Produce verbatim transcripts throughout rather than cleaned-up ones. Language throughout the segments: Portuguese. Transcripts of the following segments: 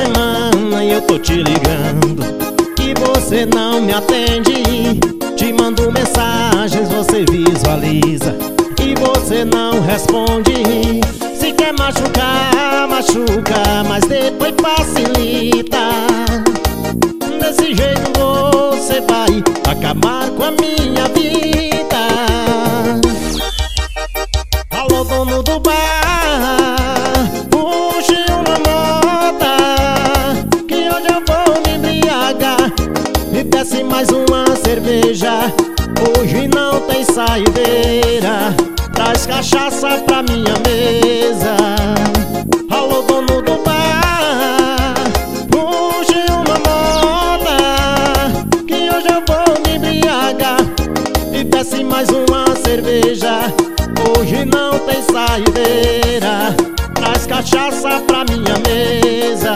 semana e eu tô te ligando e você não me atende. Te mando mensagens, você visualiza e você não responde. Se quer machucar, machuca, mas depois facilita. Desse jeito você vai acabar com a minha vida. Alô, dono do bar, puxe uma moda, que hoje eu vou me embriagar. Me desce mais uma cerveja, hoje não tem saideira. Traz cachaça pra minha mesa. Alô, dono do bar, puxe uma moda, que hoje eu vou me embriagar. Me desce mais uma cerveja, hoje não tem saideira. Traz cachaça pra minha mesa.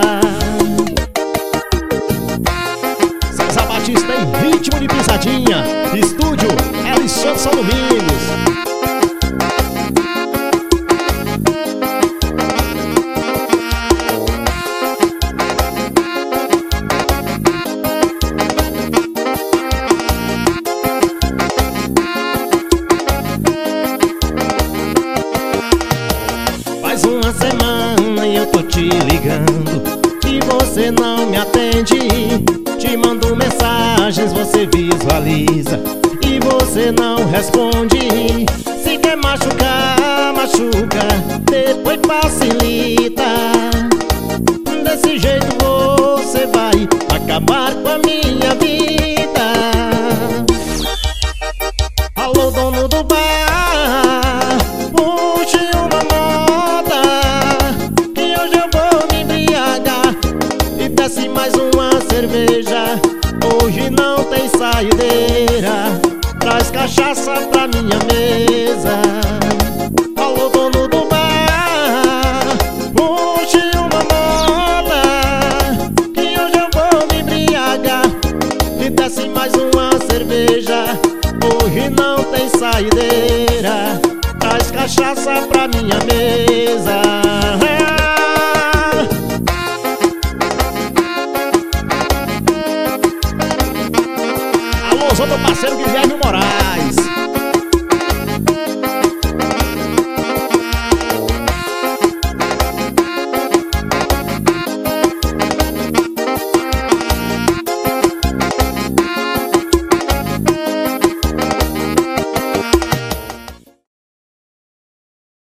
César Batista em ritmo de pisadinha. Estúdio Alexandre Domingos. Faz uma semana e eu tô te ligando e você não me atende. Te mando mensagens, você visualiza e você não responde. Se quer machucar, machuca, depois facilita. Desse jeito você vai acabar com a minha vida. Alô, dono do bar, puxe uma moda, que hoje eu vou me embriagar. E desce mais uma cerveja, hoje não tem saideira. Traz cachaça pra minha mesa. Alô, dono do bar, puxe uma moda, que hoje eu vou me embriagar. E desce mais uma cerveja, hoje não tem saideira. Traz cachaça pra minha mesa. Alô, sou meu parceiro Guilherme Moraes.